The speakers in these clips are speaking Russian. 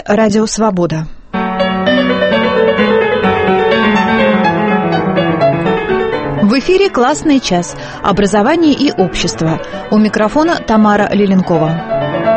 Радио Свобода. В эфире «Классный час. Образование и общество». У микрофона Тамара Лиленкова.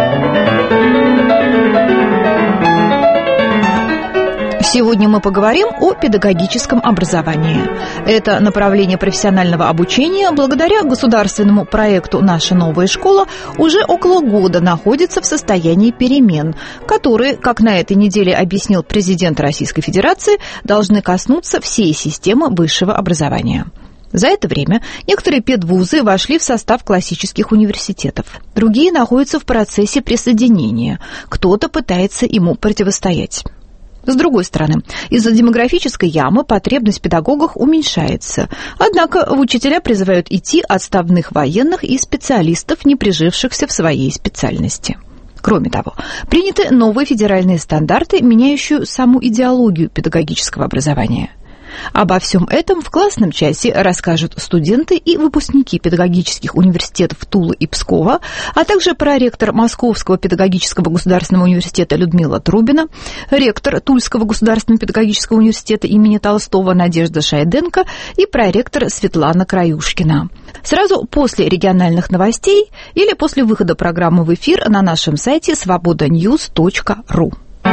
Сегодня мы поговорим о педагогическом образовании. Это направление профессионального обучения благодаря государственному проекту «Наша новая школа» уже около года находится в состоянии перемен, которые, как на этой неделе объяснил президент Российской Федерации, должны коснуться всей системы высшего образования. За это время некоторые педвузы вошли в состав классических университетов. Другие находятся в процессе присоединения. Кто-то пытается ему противостоять. С другой стороны, из-за демографической ямы потребность в педагогах уменьшается. Однако в учителя призывают идти отставных военных и специалистов, не прижившихся в своей специальности. Кроме того, приняты новые федеральные стандарты, меняющие саму идеологию педагогического образования. Обо всем этом в классном часе расскажут студенты и выпускники педагогических университетов Тулы и Пскова, а также проректор Московского педагогического государственного университета Людмила Трубина, ректор Тульского государственного педагогического университета имени Толстого Надежда Шайденко и проректор Светлана Краюшкина. Сразу после региональных новостей или после выхода программы в эфир на нашем сайте svobodanews.ru.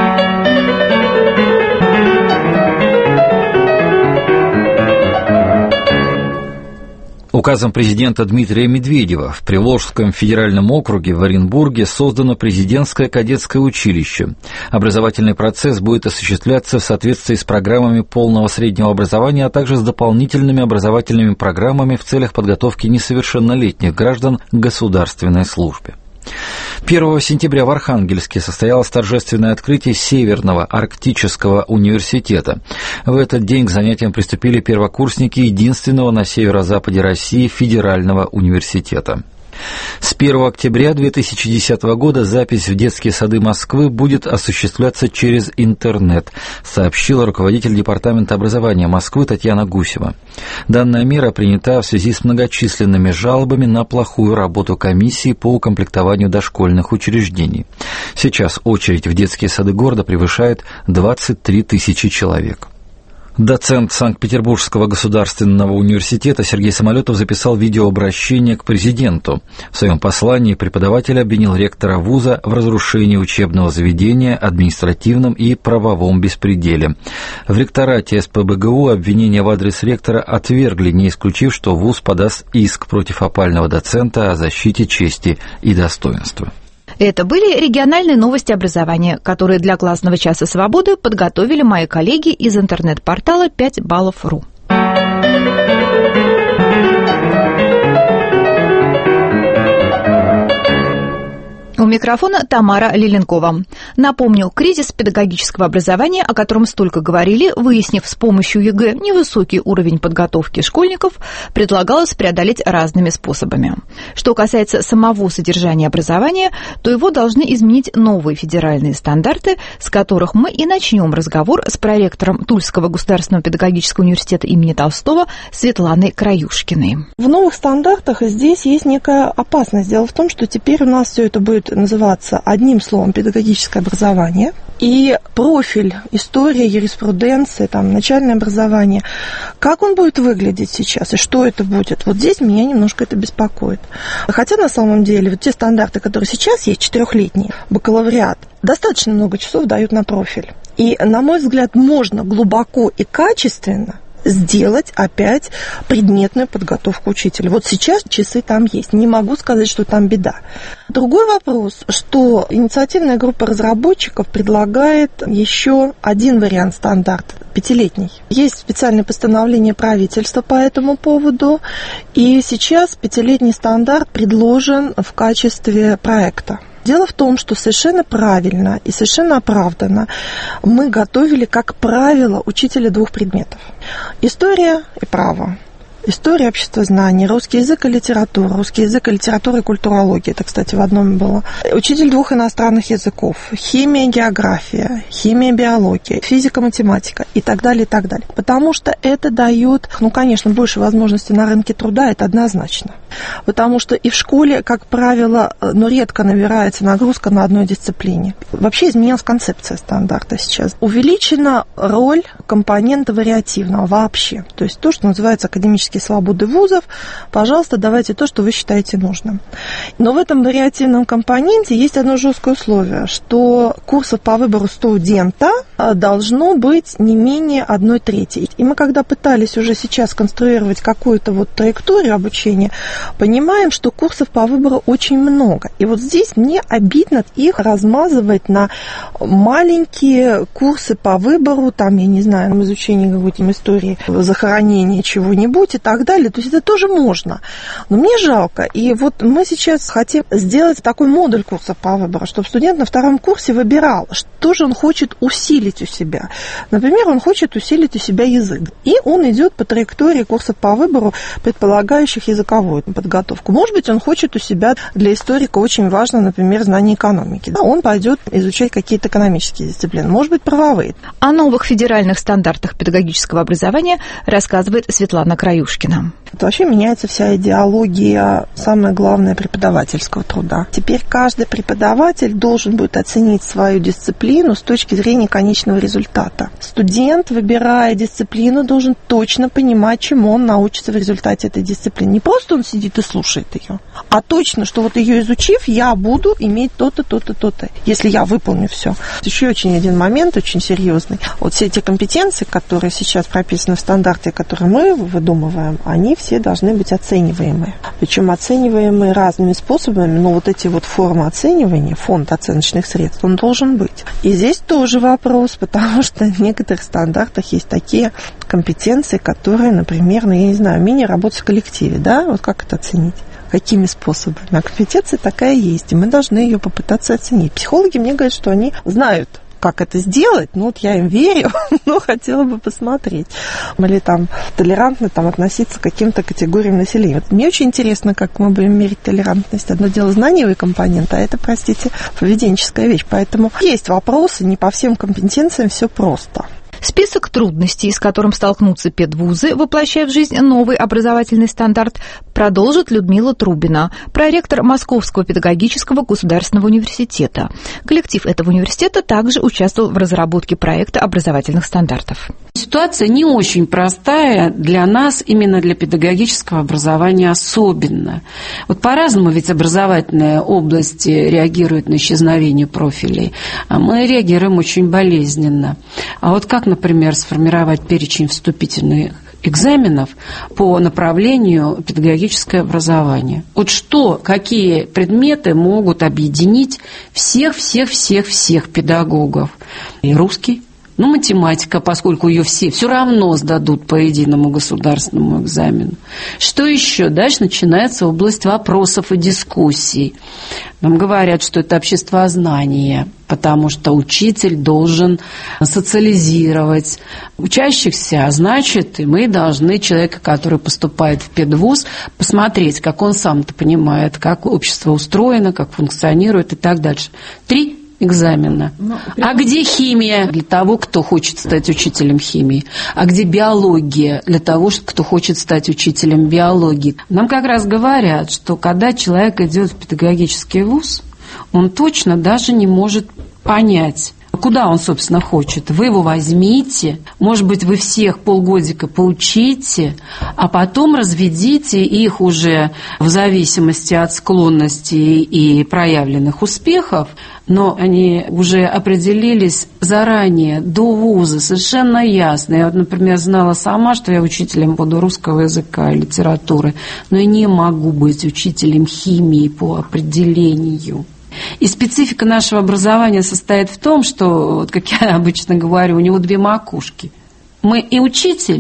Указом президента Дмитрия Медведева в Приволжском федеральном округе в Оренбурге создано президентское кадетское училище. Образовательный процесс будет осуществляться в соответствии с программами полного среднего образования, а также с дополнительными образовательными программами в целях подготовки несовершеннолетних граждан к государственной службе. 1 сентября в Архангельске состоялось торжественное открытие Северного арктического университета. В этот день к занятиям приступили первокурсники единственного на северо-западе России федерального университета. С 1 октября 2010 года запись в детские сады Москвы будет осуществляться через интернет, сообщила руководитель Департамента образования Москвы Татьяна Гусева. Данная мера принята в связи с многочисленными жалобами на плохую работу комиссии по укомплектованию дошкольных учреждений. Сейчас очередь в детские сады города превышает 23 тысячи человек. Доцент Санкт-Петербургского государственного университета Сергей Самолетов записал видеообращение к президенту. В своем послании преподаватель обвинил ректора вуза в разрушении учебного заведения, административном и правовом беспределе. В ректорате СПбГУ обвинения в адрес ректора отвергли, не исключив, что вуз подаст иск против опального доцента о защите чести и достоинства. Это были региональные новости образования, которые для классного часа свободы подготовили мои коллеги из интернет-портала 5баллов.ру. У микрофона Тамара Лиленкова. Напомню, кризис педагогического образования, о котором столько говорили, выяснив с помощью ЕГЭ невысокий уровень подготовки школьников, предлагалось преодолеть разными способами. Что касается самого содержания образования, то его должны изменить новые федеральные стандарты, с которых мы и начнем разговор с проректором Тульского государственного педагогического университета имени Толстого Светланой Краюшкиной. В новых стандартах здесь есть некая опасность. Дело в том, что теперь у нас все это будет называться одним словом педагогическое образование, и профиль история, юриспруденция, начальное образование, как он будет выглядеть сейчас и что это будет, вот здесь меня немножко это беспокоит. Хотя на самом деле вот те стандарты, которые сейчас есть, 4-летний бакалавриат, достаточно много часов дают на профиль. И, на мой взгляд, можно глубоко и качественно сделать опять предметную подготовку учителя. Вот сейчас часы там есть. Не могу сказать, что там беда. Другой вопрос, что инициативная группа разработчиков предлагает еще один вариант стандарта, 5-летний. Есть специальное постановление правительства по этому поводу, и сейчас 5-летний стандарт предложен в качестве проекта. Дело в том, что совершенно правильно и совершенно оправданно мы готовили, как правило, учителя 2 предметов. История и право. История обществознания, русский язык и литература, и культурология. Это, кстати, в одном было. Учитель 2 иностранных языков, химия, география, химия, биология, физика, математика и так далее, и так далее. Потому что это дает, конечно, больше возможностей на рынке труда, это однозначно. Потому что и в школе, как правило, редко набирается нагрузка на одной дисциплине. Вообще изменилась концепция стандарта сейчас. Увеличена роль компонента вариативного вообще. То есть то, что называется академические свободы вузов, пожалуйста, давайте то, что вы считаете нужным. Но в этом вариативном компоненте есть одно жесткое условие, что курсов по выбору студента должно быть не менее 1/3. И мы, когда пытались уже сейчас конструировать какую-то траекторию обучения, понимаем, что курсов по выбору очень много. И здесь мне обидно их размазывать на маленькие курсы по выбору, изучение какой-то истории захоронения чего-нибудь и так далее. То есть это тоже можно. Но мне жалко. И мы сейчас хотим сделать такой модуль курсов по выбору, чтобы студент на 2 курсе выбирал, что же он хочет усилить у себя. Например, он хочет усилить у себя язык. И он идет по траектории курсов по выбору, предполагающих языковую подготовку. Может быть, он хочет у себя, для историка очень важно, например, знание экономики. Он пойдет изучать какие-то экономические дисциплины, может быть, правовые. О новых федеральных стандартах педагогического образования рассказывает Светлана Краюшкина. Вообще меняется вся идеология, самое главное, преподавательского труда. Теперь каждый преподаватель должен будет оценить свою дисциплину с точки зрения конечного результата. Студент, выбирая дисциплину, должен точно понимать, чему он научится в результате этой дисциплины. Не просто он сидит и слушает ее, а точно, что ее изучив, я буду иметь то-то, то-то, то-то, если я выполню все. Еще очень один момент, очень серьезный. Все эти компетенции, которые сейчас прописаны в стандарте, которые мы выдумываем, они все должны быть оцениваемые. Причем оцениваемые разными способами, но эти формы оценивания, фонд оценочных средств, он должен быть. И здесь тоже вопрос, потому что в некоторых стандартах есть такие компетенции, которые, например, умение работать в коллективе, как это оценить? Какими способами? А компетенция такая есть, и мы должны ее попытаться оценить. Психологи мне говорят, что они знают, как это сделать, я им верю, но хотела бы посмотреть. Или толерантно относиться к каким-то категориям населения. Мне очень интересно, как мы будем мерить толерантность. Одно дело знаниевый компонент, а это, поведенческая вещь. Поэтому есть вопросы, не по всем компетенциям все просто. Список трудностей, с которым столкнутся педвузы, воплощая в жизнь новый образовательный стандарт, продолжит Людмила Трубина, проректор Московского педагогического государственного университета. Коллектив этого университета также участвовал в разработке проекта образовательных стандартов. Ситуация не очень простая для нас, именно для педагогического образования особенно. По-разному ведь образовательная область реагирует на исчезновение профилей, а мы реагируем очень болезненно. А как, например, сформировать перечень вступительных экзаменов по направлению педагогическое образование? Какие предметы могут объединить всех педагогов? И русский. Математика, поскольку ее все равно сдадут по единому государственному экзамену. Что еще? Дальше начинается область вопросов и дискуссий. Нам говорят, что это обществознание, потому что учитель должен социализировать учащихся, а значит, и мы должны человека, который поступает в педвуз, посмотреть, как он сам-то понимает, как общество устроено, как функционирует и так дальше. 3 экзамена. А где химия для того, кто хочет стать учителем химии? А где биология для того, кто хочет стать учителем биологии? Нам как раз говорят, что когда человек идет в педагогический вуз, он точно даже не может понять, куда он, собственно, хочет. Вы его возьмите, может быть, вы всех полгодика поучите, а потом разведите их уже в зависимости от склонностей и проявленных успехов, но они уже определились заранее, до вуза, совершенно ясно. Я, например, знала сама, что я учителем буду русского языка и литературы, но я не могу быть учителем химии по определению. И специфика нашего образования состоит в том, что, как я обычно говорю, у него 2 макушки. Мы и учитель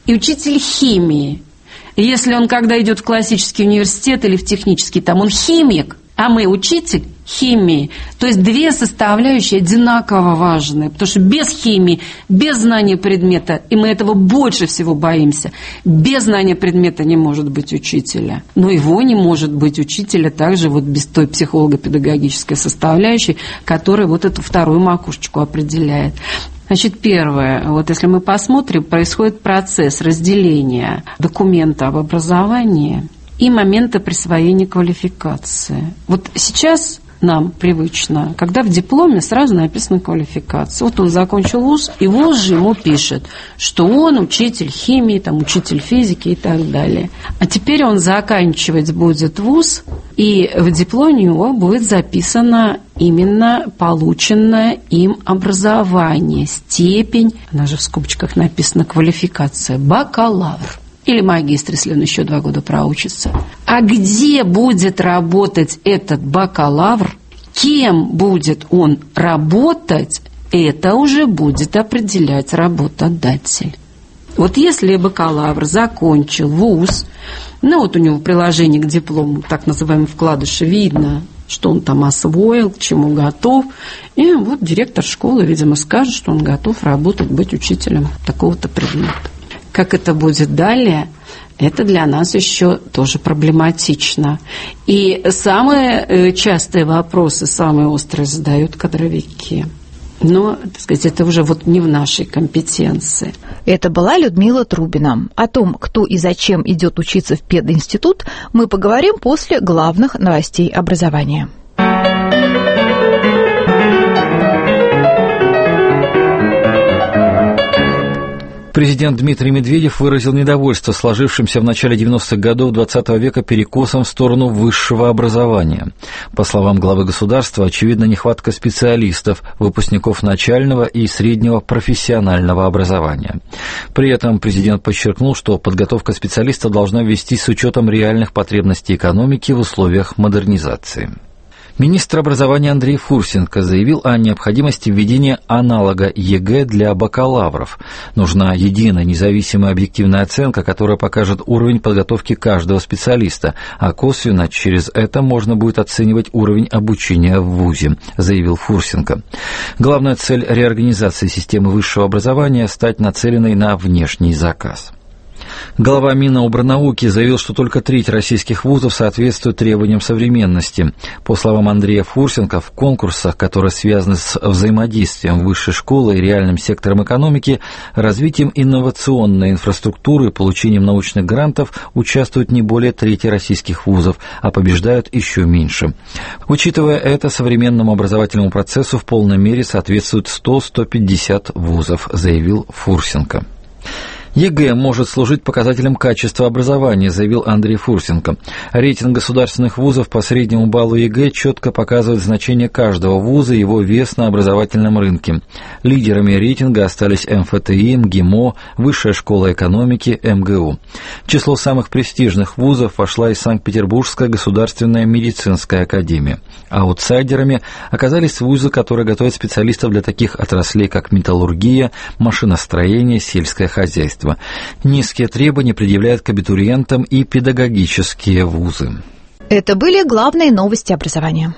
химии. И если он, когда идет в классический университет или в технический, там он химик, а мы учитель химии. То есть две составляющие одинаково важны, потому что без химии, без знания предмета, и мы этого больше всего боимся, без знания предмета не может быть учителя. Но его не может быть учителя также вот без той психолого-педагогической составляющей, которая вот эту вторую макушечку определяет. Значит, первое, вот если мы посмотрим, происходит процесс разделения документа об образовании и момента присвоения квалификации. Вот сейчас нам привычно, когда в дипломе сразу написана квалификация. Вот он закончил вуз, и вуз же ему пишет, что он учитель химии, там, учитель физики и так далее. А теперь он заканчивать будет вуз, и в дипломе у него будет записано именно полученное им образование, степень, она же в скобочках написана квалификация, бакалавр. Или магистр, если он еще 2 года проучится. А где будет работать этот бакалавр, кем будет он работать, это уже будет определять работодатель. Вот если бакалавр закончил вуз, ну вот у него в приложении к диплому, так называемом вкладыше, видно, что он там освоил, к чему готов. И вот директор школы, видимо, скажет, что он готов работать, быть учителем такого-то предмета. Как это будет далее, это для нас еще тоже проблематично. И самые частые вопросы, самые острые задают кадровики. Но, так сказать, это уже вот не в нашей компетенции. Это была Людмила Трубина. О том, кто и зачем идет учиться в пединститут, мы поговорим после главных новостей образования. Президент Дмитрий Медведев выразил недовольство сложившимся в начале 90-х годов XX века перекосом в сторону высшего образования. По словам главы государства, очевидна нехватка специалистов, выпускников начального и среднего профессионального образования. При этом президент подчеркнул, что подготовка специалистов должна вестись с учетом реальных потребностей экономики в условиях модернизации. Министр образования Андрей Фурсенко заявил о необходимости введения аналога ЕГЭ для бакалавров. Нужна единая независимая объективная оценка, которая покажет уровень подготовки каждого специалиста, а косвенно через это можно будет оценивать уровень обучения в вузе, заявил Фурсенко. Главная цель реорганизации системы высшего образования – стать нацеленной на внешний заказ. Глава Минобрнауки заявил, что только треть российских вузов соответствует требованиям современности. По словам Андрея Фурсенко, в конкурсах, которые связаны с взаимодействием высшей школы и реальным сектором экономики, развитием инновационной инфраструктуры и получением научных грантов участвует не более трети российских вузов, а побеждают еще меньше. Учитывая это, современному образовательному процессу в полной мере соответствует 100-150 вузов, заявил Фурсенко. ЕГЭ может служить показателем качества образования, заявил Андрей Фурсенко. Рейтинг государственных вузов по среднему баллу ЕГЭ четко показывает значение каждого вуза и его вес на образовательном рынке. Лидерами рейтинга остались МФТИ, МГИМО, Высшая школа экономики, МГУ. В число самых престижных вузов вошла и Санкт-Петербургская государственная медицинская академия. Аутсайдерами оказались вузы, которые готовят специалистов для таких отраслей, как металлургия, машиностроение, сельское хозяйство. Низкие требования предъявляют к абитуриентам и педагогические вузы. Это были главные новости образования.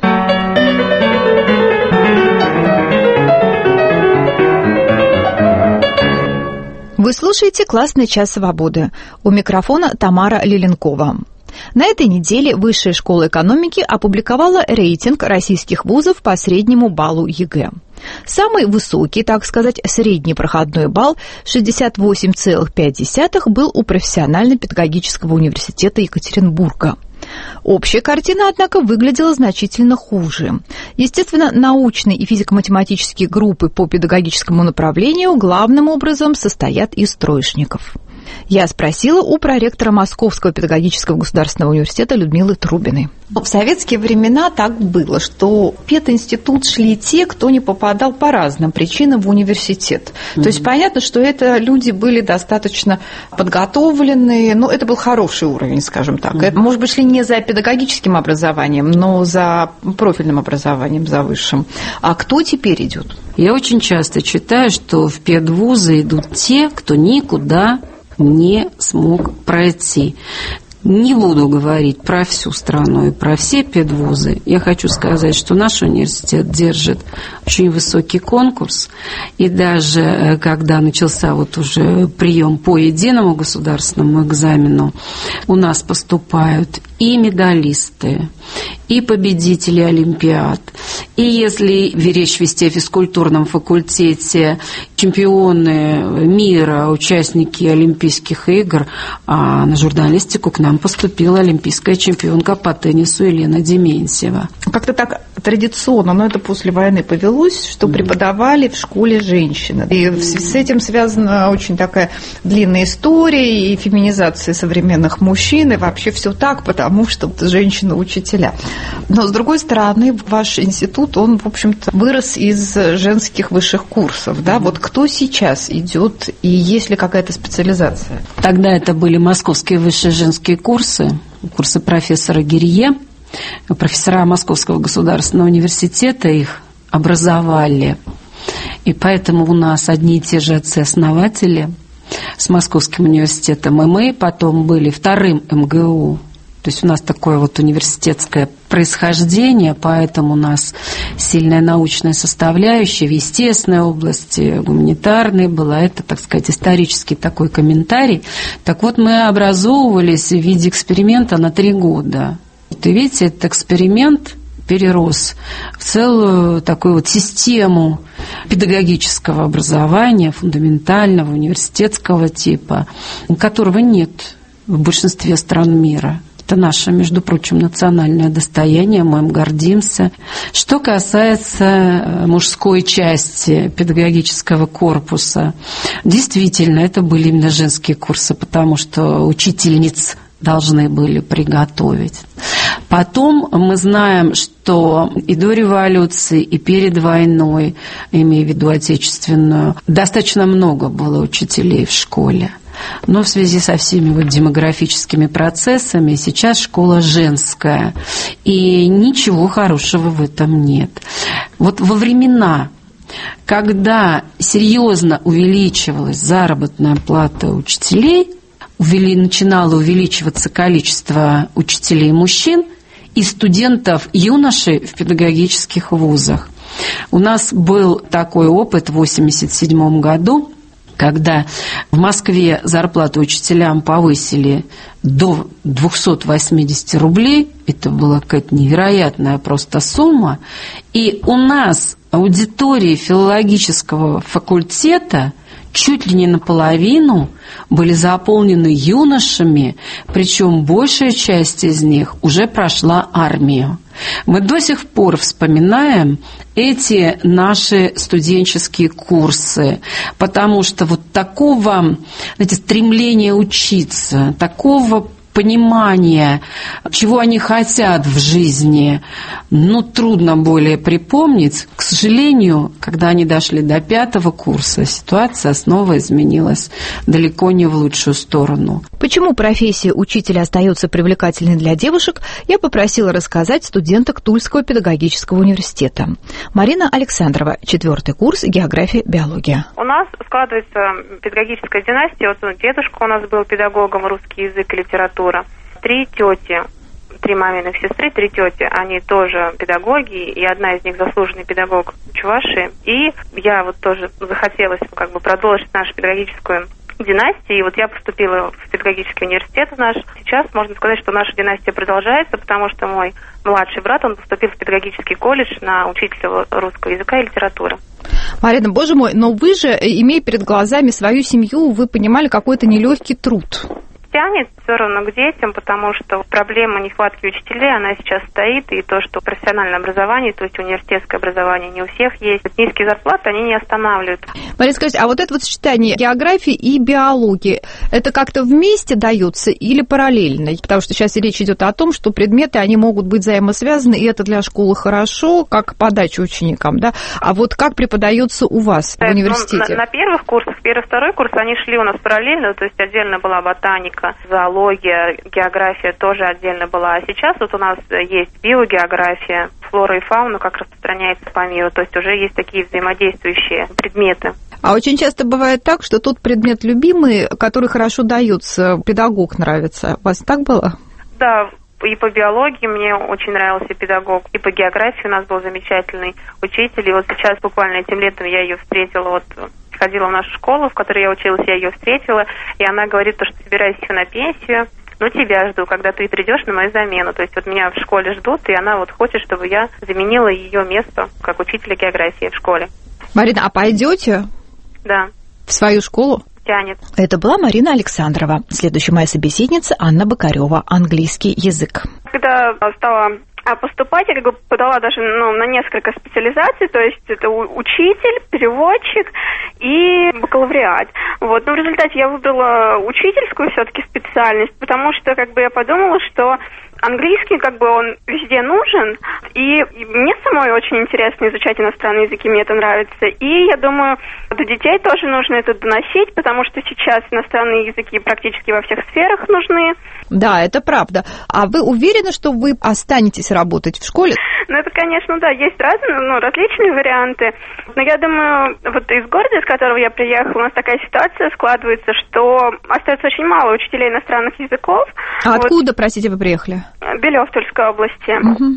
Вы слушаете «Классный час свободы». У микрофона Тамара Лиленкова. На этой неделе Высшая школа экономики опубликовала рейтинг российских вузов по среднему баллу ЕГЭ. Самый высокий, так сказать, средний проходной балл 68,5 был у профессионально-педагогического университета Екатеринбурга. Общая картина, однако, выглядела значительно хуже. Естественно, научные и физико-математические группы по педагогическому направлению главным образом состоят из троечников. Я спросила у проректора Московского педагогического государственного университета Людмилы Трубиной. В советские времена так было, что в пединститут шли те, кто не попадал по разным причинам в университет. То есть понятно, что это люди были достаточно подготовленные, но это был хороший уровень, скажем так. Это, может быть, шли не за педагогическим образованием, но за профильным образованием, за высшим. А кто теперь идет? Я очень часто читаю, что в педвузы идут те, кто никуда не смог пройти. Не буду говорить про всю страну и про все педвузы. Я хочу сказать, что наш университет держит очень высокий конкурс. И даже когда начался вот уже прием по единому государственному экзамену, у нас поступают и медалисты, и победители олимпиад. И если речь вести о физкультурном факультете, чемпионы мира, участники Олимпийских игр, а на журналистику к нам поступила олимпийская чемпионка по теннису Елена Дементьева. Как-то так традиционно, но это после войны повелось, что преподавали в школе женщины. И с этим связана очень такая длинная история и феминизация современных мужчин, и вообще все так, потому что женщины-учителя. Но, с другой стороны, ваш институт, он, в общем-то, вырос из женских высших курсов. Да? Вот кто сейчас идет, и есть ли какая-то специализация? Тогда это были московские высшие женские курсы профессора Гирье. Профессора Московского государственного университета их образовали. И поэтому у нас одни и те же отцы-основатели с Московским университетом, и мы потом были вторым МГУ. То есть у нас такое вот университетское происхождение, поэтому у нас сильная научная составляющая в естественной области, гуманитарной была. Это, так сказать, исторический такой комментарий. Так вот, мы образовывались в виде эксперимента на 3 года. И видите, этот эксперимент перерос в целую такую вот систему педагогического образования, фундаментального, университетского типа, которого нет в большинстве стран мира. Это наше, между прочим, национальное достояние, мы им гордимся. Что касается мужской части педагогического корпуса, действительно, это были именно женские курсы, потому что учительниц должны были приготовить. Потом мы знаем, что и до революции, и перед войной, имея в виду отечественную, достаточно много было учителей в школе. Но в связи со всеми вот демографическими процессами сейчас школа женская, и ничего хорошего в этом нет. Вот во времена, когда серьезно увеличивалась заработная плата учителей, начинало увеличиваться количество учителей мужчин и студентов юношей в педагогических вузах. У нас был такой опыт в 1987 году, когда в Москве зарплату учителям повысили до 280 рублей, это была какая-то невероятная просто сумма, и у нас аудитории филологического факультета чуть ли не наполовину были заполнены юношами, причем большая часть из них уже прошла армию. Мы до сих пор вспоминаем эти наши студенческие курсы, потому что вот такого, знаете, стремления учиться, такого понимания, чего они хотят в жизни, трудно более припомнить. К сожалению, когда они дошли до 5-го курса, ситуация снова изменилась далеко не в лучшую сторону. Почему профессия учителя остается привлекательной для девушек, я попросила рассказать студенток Тульского педагогического университета. Марина Александрова, 4-й курс, география, биология. У нас складывается педагогическая династия. Вот дедушка у нас был педагогом, русский язык и литература. 3 тети, 3 маминых сестры, 3 тети, они тоже педагоги, и одна из них заслуженный педагог Чувашии. И я вот тоже захотелось продолжить нашу педагогическую династию, и вот я поступила в педагогический университет наш. Сейчас можно сказать, что наша династия продолжается, потому что мой младший брат, он поступил в педагогический колледж на учителя русского языка и литературы. Марина, боже мой, но вы же, имея перед глазами свою семью, вы понимали какой-то нелегкий труд. Тянет все равно к детям, потому что проблема нехватки учителей, она сейчас стоит, и то, что профессиональное образование, то есть университетское образование не у всех есть, низкие зарплаты, они не останавливают. Марина, скажите, а вот это вот сочетание географии и биологии, это как-то вместе дается или параллельно? Потому что сейчас речь идет о том, что предметы, они могут быть взаимосвязаны, и это для школы хорошо, как подача ученикам, да? А вот как преподается у вас в университете? На первых курсах, 1-2 курс, они шли у нас параллельно, то есть отдельно была ботаника, зоология, география тоже отдельно была. А сейчас вот у нас есть биогеография, флора и фауна, как распространяется по миру. То есть уже есть такие взаимодействующие предметы. А очень часто бывает так, что тот предмет любимый, который хорошо дается, педагог нравится. У вас так было? Да, и по биологии мне очень нравился педагог, и по географии у нас был замечательный учитель. И вот сейчас буквально этим летом я ее встретила, ходила в нашу школу, в которой я училась, я ее встретила, и она говорит, что собираюсь на пенсию, но тебя жду, когда ты придешь на мою замену. То есть меня в школе ждут, и она хочет, чтобы я заменила ее место как учителя географии в школе. Марина, а пойдете? Да. В свою школу? Тянет. Это была Марина Александрова. Следующая моя собеседница Анна Бокарева. Английский язык. Когда стала поступать, я подала даже на несколько специализаций, то есть это учитель, переводчик и бакалавриат. Но в результате я выбрала учительскую все-таки специальность, потому что я подумала, что английский он везде нужен, и мне самой очень интересно изучать иностранные языки, мне это нравится. И я думаю, до детей тоже нужно это доносить, потому что сейчас иностранные языки практически во всех сферах нужны. Да, это правда. А вы уверены, что вы останетесь работать в школе? Это, конечно, да, есть различные варианты. Но я думаю, из города, из которого я приехала, у нас такая ситуация складывается, что остается очень мало учителей иностранных языков. А откуда, простите, вы приехали? Белёв, Тульской области.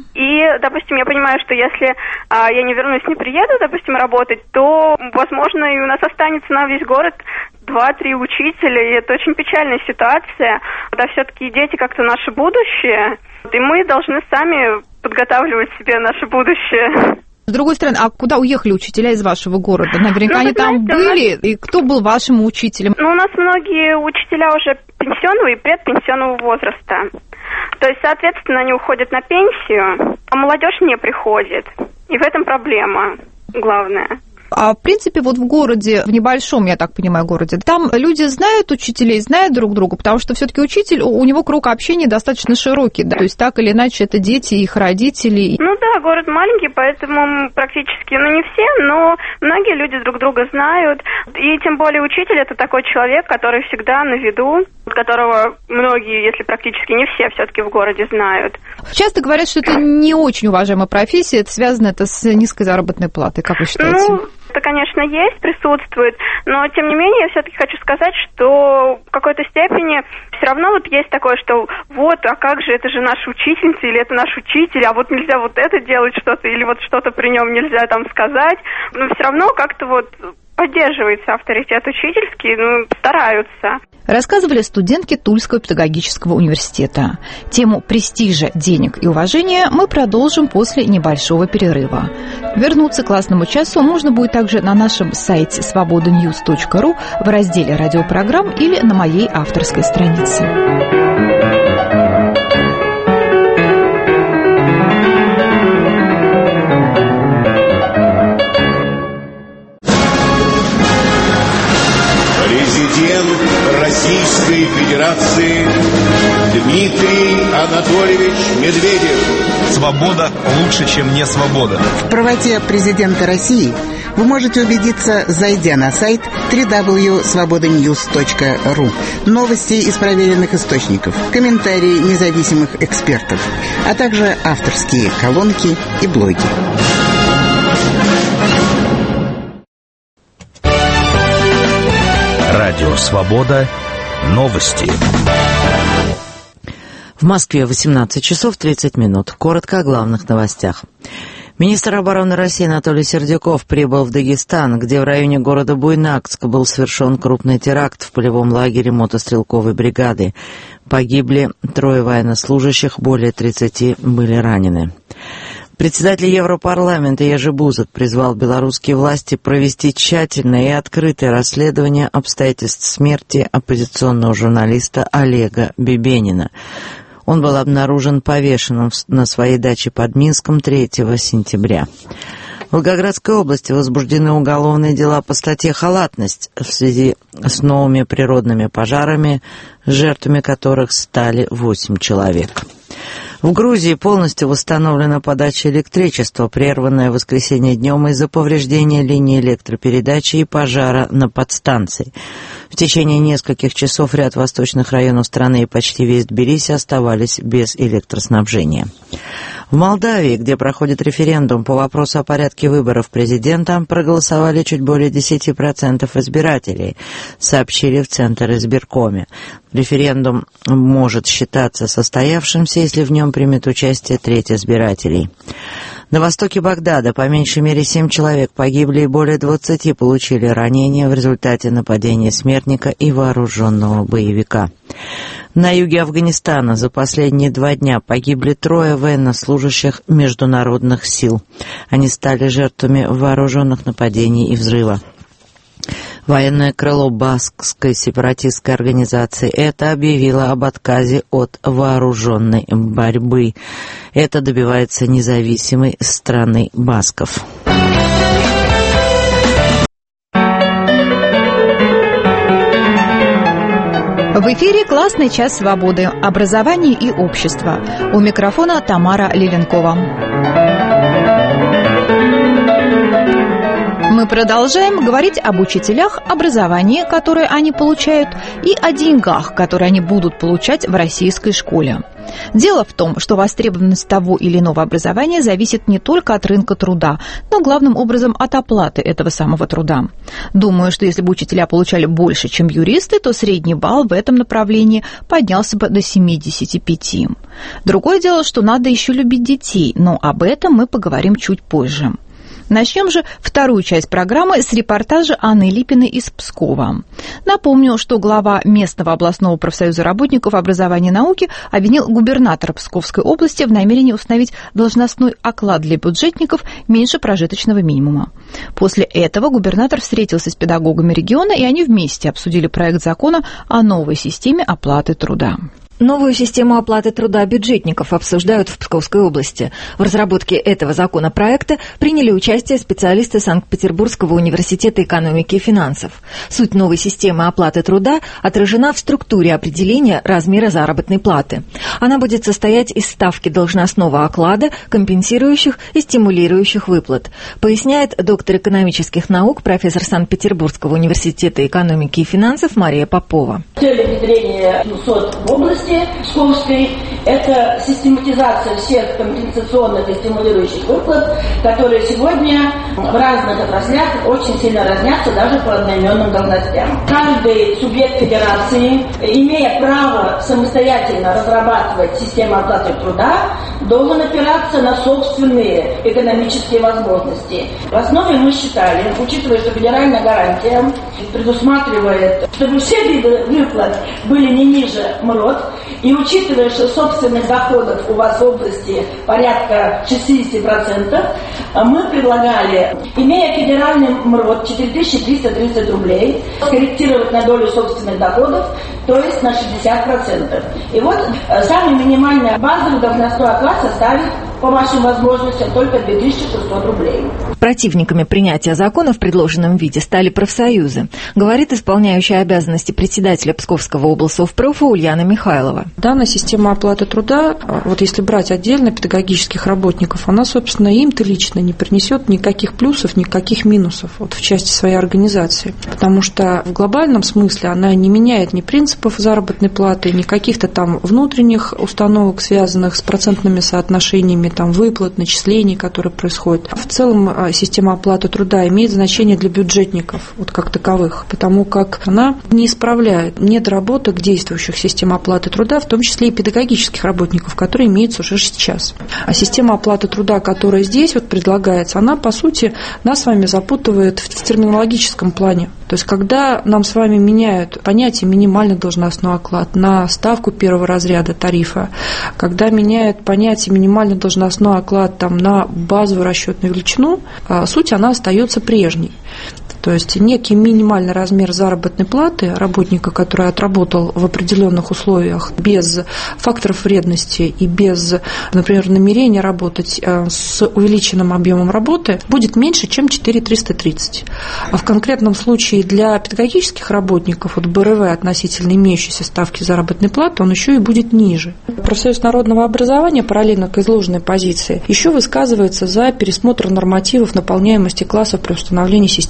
И, допустим, я понимаю, что если я не вернусь, не приеду, допустим, работать, то, возможно, и у нас останется на весь город 2-3 учителя, и это очень печальная ситуация. Да, все-таки дети как-то наше будущее, и мы должны сами подготавливать себе наше будущее. С другой стороны, а куда уехали учителя из вашего города? Наверняка они там были, и кто был вашим учителем? У нас многие учителя уже пенсионного и предпенсионного возраста. То есть, соответственно, они уходят на пенсию, а молодежь не приходит. И в этом проблема главная. А в принципе, в городе, в небольшом, я так понимаю, городе, там люди знают учителей, знают друг друга, потому что все-таки учитель, у него круг общения достаточно широкий, да? То есть так или иначе это дети, их родители. Да, город маленький, поэтому практически, не все, но многие люди друг друга знают. И тем более учитель — это такой человек, который всегда на виду, которого многие, если практически не все, все-таки в городе знают. Часто говорят, что это не очень уважаемая профессия, это связано с низкой заработной платой, как вы считаете? Это, конечно, есть, присутствует, но, тем не менее, я все-таки хочу сказать, что в какой-то степени все равно есть такое, что а как же, это же наша учительница, или это наш учитель, а нельзя это делать что-то, или что-то при нем нельзя там сказать, но все равно как-то поддерживается авторитет учительский, стараются. Рассказывали студентки Тульского педагогического университета. Тему престижа, денег и уважения мы продолжим после небольшого перерыва. Вернуться к классному часу можно будет также на нашем сайте svobodanews.ru в разделе радиопрограмм или на моей авторской странице. Президент Российской Федерации Дмитрий Анатольевич Медведев. Свобода лучше, чем не свобода. В правоте президента России вы можете убедиться, зайдя на сайт www.svobodanews.ru. Новости из проверенных источников, комментарии независимых экспертов, а также авторские колонки и блоги. Радио «Свобода». Новости. В Москве 18 часов 30 минут. Коротко о главных новостях. Министр обороны России Анатолий Сердюков прибыл в Дагестан, где в районе города Буйнакск был совершен крупный теракт в полевом лагере мотострелковой бригады. Погибли 3 военнослужащих, более 30 были ранены. Председатель Европарламента Ежи Бузок призвал белорусские власти провести тщательное и открытое расследование обстоятельств смерти оппозиционного журналиста Олега Бибенина. Он был обнаружен повешенным на своей даче под Минском 3 сентября. В Волгоградской области возбуждены уголовные дела по статье «Халатность» в связи с новыми природными пожарами, жертвами которых стали 8 человек. В Грузии полностью восстановлена подача электричества, прерванная в воскресенье днем из-за повреждения линии электропередачи и пожара на подстанции. В течение нескольких часов ряд восточных районов страны и почти весь Тбилиси оставались без электроснабжения. В Молдавии, где проходит референдум по вопросу о порядке выборов президента, проголосовали чуть более 10% избирателей, сообщили в Центр избиркоме. Референдум может считаться состоявшимся, если в нем примет участие треть избирателей. На востоке Багдада по меньшей мере 7 человек погибли и более 20 получили ранения в результате нападения смертника и вооруженного боевика. На юге Афганистана за последние 2 дня погибли 3 военнослужащих международных сил. Они стали жертвами вооруженных нападений и взрыва. Военное крыло баскской сепаратистской организации это объявило об отказе от вооруженной борьбы. Это добивается независимой страны басков. В эфире «Классный час свободы. Образование и общество». У микрофона Тамара Лиленкова. Мы продолжаем говорить об учителях, образовании, которое они получают, и о деньгах, которые они будут получать в российской школе. Дело в том, что востребованность того или иного образования зависит не только от рынка труда, но главным образом от оплаты этого самого труда. Думаю, что если бы учителя получали больше, чем юристы, то средний балл в этом направлении поднялся бы до 75. Другое дело, что надо еще любить детей, но об этом мы поговорим чуть позже. Начнем же вторую часть программы с репортажа Анны Липиной из Пскова. Напомню, что глава местного областного профсоюза работников образования и науки обвинил губернатора Псковской области в намерении установить должностной оклад для бюджетников меньше прожиточного минимума. После этого губернатор встретился с педагогами региона, и они вместе обсудили проект закона о новой системе оплаты труда. Новую систему оплаты труда бюджетников обсуждают в Псковской области. В разработке этого законопроекта приняли участие специалисты Санкт-Петербургского университета экономики и финансов. Суть новой системы оплаты труда отражена в структуре определения размера заработной платы. Она будет состоять из ставки должностного оклада, компенсирующих и стимулирующих выплат, поясняет доктор экономических наук, профессор Санкт-Петербургского университета экономики и финансов Мария Попова. Цель внедрения НУСОТ в области Псковской – это систематизация всех компенсационных и стимулирующих выплат, которые сегодня в разных отраслях очень сильно разнятся даже по одноименным должностям. Каждый субъект федерации, имея право самостоятельно разрабатывать систему оплаты труда, должен опираться на собственные экономические возможности. В основе мы считали, учитывая, что федеральная гарантия предусматривает, чтобы все виды выплат были не ниже МРОТ, и учитывая, что собственных доходов у вас в области порядка 60%, мы предлагали, имея федеральный МРОТ 4330 рублей, скорректировать на долю собственных доходов, то есть на 60%. И вот самый минимальный базовый должностной оклад составит по вашим возможностям только 2600 рублей. Противниками принятия закона в предложенном виде стали профсоюзы, говорит исполняющая обязанности председателя Псковского облсовпрофа Ульяна Михайлова. Данная система оплаты труда, вот если брать отдельно педагогических работников, она, собственно, им-то лично не принесет никаких плюсов, никаких минусов вот, в части своей организации. Потому что в глобальном смысле она не меняет ни принципов заработной платы, ни каких-то там внутренних установок, связанных с процентными соотношениями там, выплат, начислений, которые происходят. В целом система оплаты труда имеет значение для бюджетников вот как таковых, потому как она не исправляет недоработок действующих систем оплаты труда, в том числе и педагогических работников, которые имеются уже сейчас. А система оплаты труда, которая здесь вот предлагается, она, по сути, нас с вами запутывает в терминологическом плане. То есть, когда нам с вами меняют понятие минимальный должностной оклад на ставку первого разряда тарифа, когда меняют понятие минимальный должностной оклад там, на базовую расчетную величину, суть она остается прежней. То есть некий минимальный размер заработной платы работника, который отработал в определенных условиях без факторов вредности и без, например, намерения работать с увеличенным объемом работы, будет меньше, чем 4330. А в конкретном случае для педагогических работников от БРВ относительно имеющейся ставки заработной платы он еще и будет ниже. Профсоюз народного образования, параллельно к изложенной позиции, еще высказывается за пересмотр нормативов наполняемости классов при установлении системы оплаты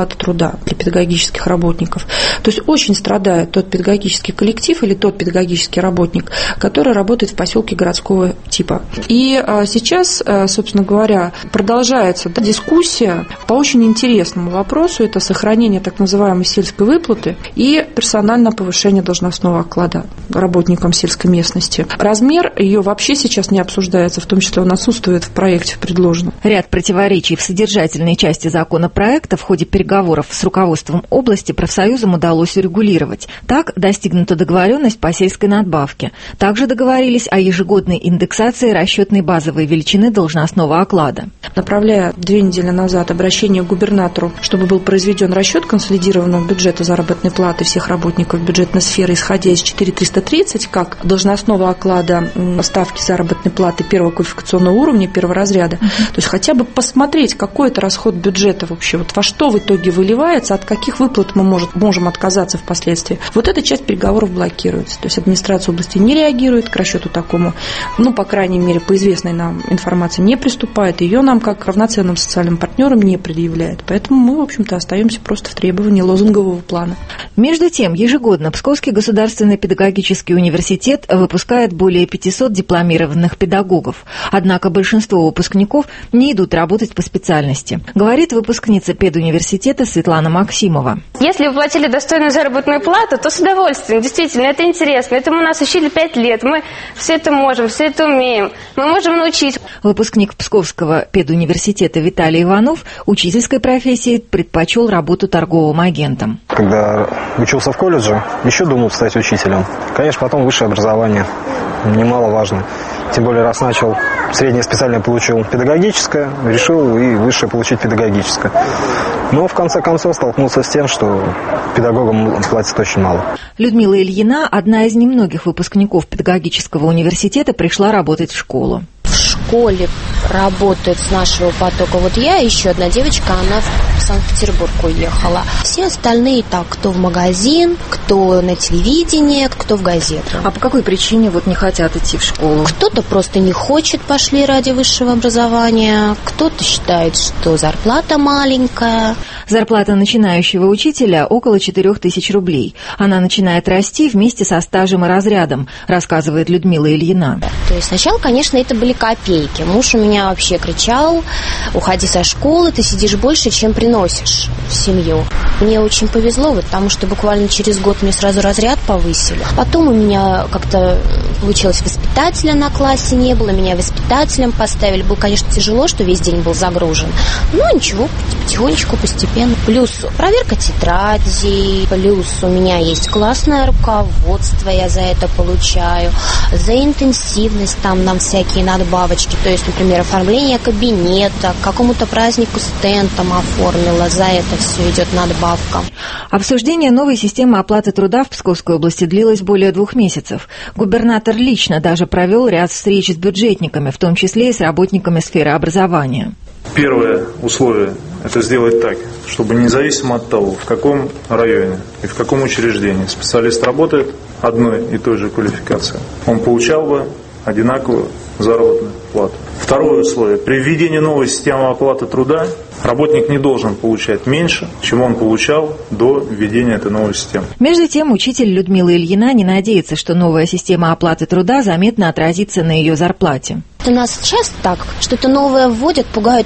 оплаты труда для педагогических работников. То есть очень страдает тот педагогический коллектив или тот педагогический работник, который работает в поселке городского типа. И сейчас, собственно говоря, продолжается дискуссия по очень интересному вопросу. Это сохранение так называемой сельской выплаты и персональное повышение должностного оклада работникам сельской местности. Размер ее вообще сейчас не обсуждается, в том числе он отсутствует в проекте предложенном. Ряд противоречий в содержательной части законопроекта в ходе переговоров с руководством области профсоюзам удалось урегулировать. Так достигнута договоренность по сельской надбавке. Также договорились о ежегодной индексации расчетной базовой величины должностного оклада. Направляя 2 недели назад обращение к губернатору, чтобы был произведен расчет консолидированного бюджета заработной платы всех работников бюджетной сферы, исходя из 4330 как должностного оклада ставки заработной платы первого квалификационного уровня, первого разряда. То есть хотя бы посмотреть, какой это расход бюджета вообще, вот во что в итоге выливается, от каких выплат мы можем отказаться впоследствии. Вот эта часть переговоров блокируется. То есть администрация области не реагирует к расчету такому, по крайней мере, по известной нам информации не приступает, ее нам как равноценным социальным партнерам не предъявляет. Поэтому мы, в общем-то, остаемся просто в требовании лозунгового плана. Между тем, ежегодно Псковский государственный педагогический университет выпускает более 500 дипломированных педагогов. Однако большинство выпускников не идут работать по специальности, говорит выпускница педуниверситета Светлана Максимова. Если вы платили достойную заработную плату, то с удовольствием. Действительно, это интересно. Этому нас учили 5 лет. Мы все это можем, все это умеем. Мы можем научить. Выпускник Псковского педуниверситета Виталий Иванов учительской профессии предпочел работу торговым агентом. Когда учился в колледже, еще думал стать учителем. Конечно, потом высшее образование. Немаловажно. Тем более, раз начал, среднее специальное получил педагогическое, решил и высшее получить педагогическое. Но в конце концов столкнулся с тем, что педагогам платят очень мало. Людмила Ильина, одна из немногих выпускников педагогического университета, пришла работать в школу. В школе работает с нашего потока. Вот я и еще одна девочка, она в Санкт-Петербург уехала. Все остальные так, кто в магазин, кто на телевидение, кто в газету. А по какой причине не хотят идти в школу? Кто-то просто не хочет, пошли ради высшего образования, кто-то считает, что зарплата маленькая. Зарплата начинающего учителя около 4000 рублей. Она начинает расти вместе со стажем и разрядом, рассказывает Людмила Ильина. То есть сначала, конечно, это были копейки. Муж у меня вообще кричал: уходи со школы, ты сидишь больше, чем приносишь в семью. Мне очень повезло, потому что буквально через год мне сразу разряд повысили. Потом у меня как-то получилось, воспитателя на классе не было, меня воспитателем поставили. Было, конечно, тяжело, что весь день был загружен. Но ничего, потихонечку, постепенно. Плюс проверка тетрадей, плюс у меня есть классное руководство, я за это получаю. За интенсивность там нам всякие надбавочки. То есть, например, оформление кабинета, к какому-то празднику стенд там оформила, за это все идет надбавка. Обсуждение новой системы оплаты труда в Псковской области длилось более 2 месяцев. Губернатор лично даже провел ряд встреч с бюджетниками, в том числе и с работниками сферы образования. Первое условие – это сделать так, чтобы независимо от того, в каком районе и в каком учреждении специалист работает одной и той же квалификации, он получал бы одинаковую заработную плату. Второе условие – при введении новой системы оплаты труда работник не должен получать меньше, чем он получал до введения этой новой системы. Между тем, учитель Людмила Ильина не надеется, что новая система оплаты труда заметно отразится на ее зарплате. У нас часто так, что-то новое вводят, пугают,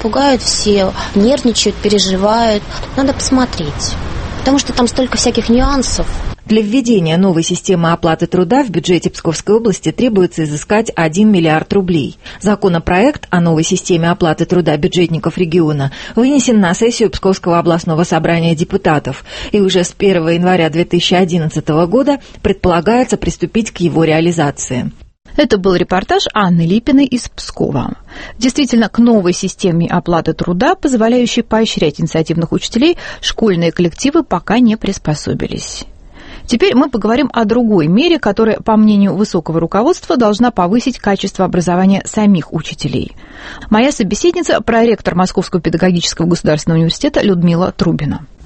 все нервничают, переживают. Надо посмотреть, потому что там столько всяких нюансов. Для введения новой системы оплаты труда в бюджете Псковской области требуется изыскать 1 миллиард рублей. Законопроект о новой системе оплаты труда бюджетников региона вынесен на сессию Псковского областного собрания депутатов, и уже с 1 января 2011 года предполагается приступить к его реализации. Это был репортаж Анны Липиной из Пскова. Действительно, к новой системе оплаты труда, позволяющей поощрять инициативных учителей, школьные коллективы пока не приспособились. Теперь мы поговорим о другой мере, которая, по мнению высокого руководства, должна повысить качество образования самих учителей. Моя собеседница – проректор Московского педагогического государственного университета Людмила Трубина.